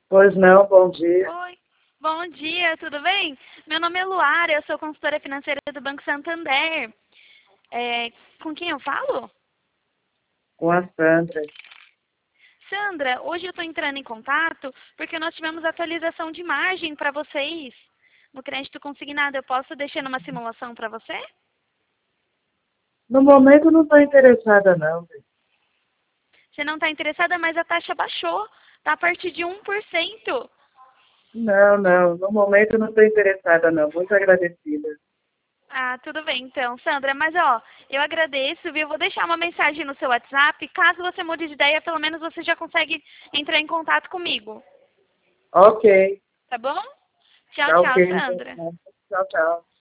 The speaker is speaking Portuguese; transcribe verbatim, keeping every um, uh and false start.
Pois não, bom dia. Oi, bom dia, tudo bem? Meu nome é Luara, eu sou consultora financeira do Banco Santander. É, com quem eu falo? Com a Sandra. Sandra, hoje eu estou entrando em contato porque nós tivemos atualização de margem para vocês no crédito consignado. Eu posso deixar numa simulação para você? No momento não estou interessada não. Você não está interessada, mas a taxa baixou. Está a partir de um por cento. Não, não. No momento não estou interessada não. Muito agradecida. Ah, tudo bem então, Sandra. Mas ó, eu agradeço, viu? Vou deixar uma mensagem no seu WhatsApp. Caso você mude de ideia, pelo menos você já consegue entrar em contato comigo. Ok. Tá bom? Tchau, Tá ok. tchau, Então, Sandra. tchau, tchau.